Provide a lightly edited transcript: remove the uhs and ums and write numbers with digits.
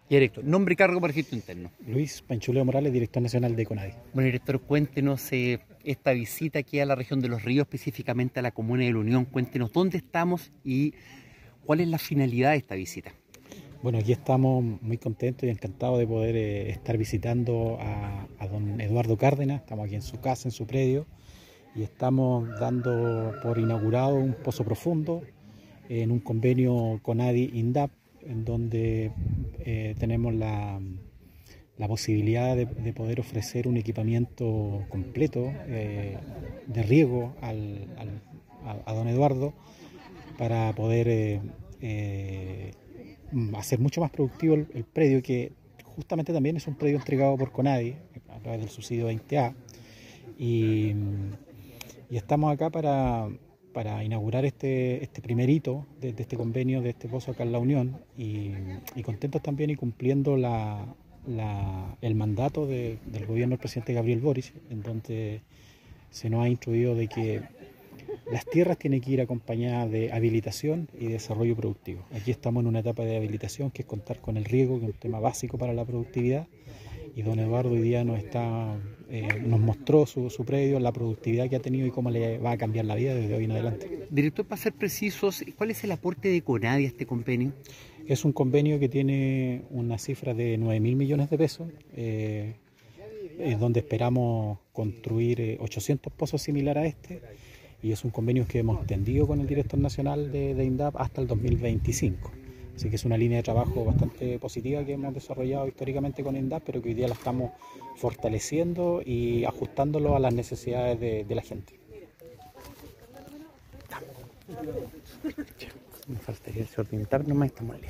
Director, nombre y cargo para registro interno. Luis Panchuleo Morales, director nacional de CONADI. Bueno, director, cuéntenos esta visita aquí a la región de Los Ríos, específicamente a la comuna de La Unión. Cuéntenos dónde estamos y cuál es la finalidad de esta visita. Bueno, aquí estamos muy contentos y encantados de poder estar visitando a don Eduardo Cárdenas. Estamos aquí en su casa, en su predio, y estamos dando por inaugurado un pozo profundo en un convenio CONADI-INDAP, en donde tenemos la posibilidad de poder ofrecer un equipamiento completo de riego a don Eduardo para poder hacer mucho más productivo el predio, que justamente también es un predio entregado por CONADI a través del subsidio 20A, y estamos acá para inaugurar este primer hito de este convenio, de este pozo acá en La Unión, y contentos también y cumpliendo el mandato del gobierno del presidente Gabriel Boric, en donde se nos ha instruido de que las tierras tienen que ir acompañadas de habilitación y desarrollo productivo. Aquí estamos en una etapa de habilitación, que es contar con el riego, que es un tema básico para la productividad, y don Eduardo hoy día nos mostró su predio, la productividad que ha tenido y cómo le va a cambiar la vida desde hoy en adelante. Director, para ser precisos, ¿cuál es el aporte de CONADI a este convenio? Es un convenio que tiene una cifra de 9.000 millones de pesos, donde esperamos construir 800 pozos similares a este, y es un convenio que hemos extendido con el director nacional de INDAP hasta el 2025. Así que es una línea de trabajo bastante positiva que hemos desarrollado históricamente con INDAP, pero que hoy día la estamos fortaleciendo y ajustándolo a las necesidades de la gente. Me faltaría orientar nomás, estamos listos.